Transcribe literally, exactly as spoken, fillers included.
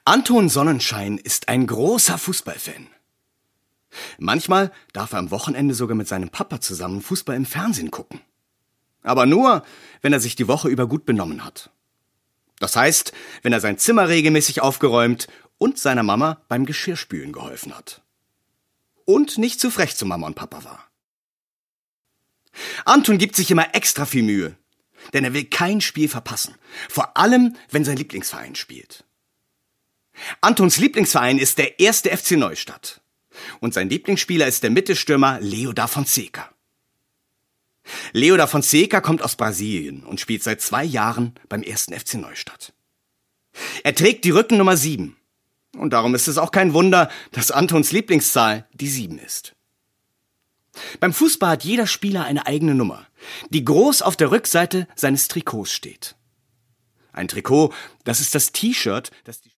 Anton Sonnenschein ist ein großer Fußballfan. Manchmal darf er am Wochenende sogar mit seinem Papa zusammen Fußball im Fernsehen gucken. Aber nur, wenn er sich die Woche über gut benommen hat. Das heißt, wenn er sein Zimmer regelmäßig aufgeräumt und seiner Mama beim Geschirrspülen geholfen hat. Und nicht zu frech zu Mama und Papa war. Anton gibt sich immer extra viel Mühe, denn er will kein Spiel verpassen. Vor allem, wenn sein Lieblingsverein spielt. Antons Lieblingsverein ist der erste F C Neustadt. Und sein Lieblingsspieler ist der Mittelstürmer Leo da Fonseca. Leo da Fonseca kommt aus Brasilien und spielt seit zwei Jahren beim ersten F C Neustadt. Er trägt die Rückennummer sieben. Und darum ist es auch kein Wunder, dass Antons Lieblingszahl die sieben ist. Beim Fußball hat jeder Spieler eine eigene Nummer, die groß auf der Rückseite seines Trikots steht. Ein Trikot, das ist das T-Shirt, das die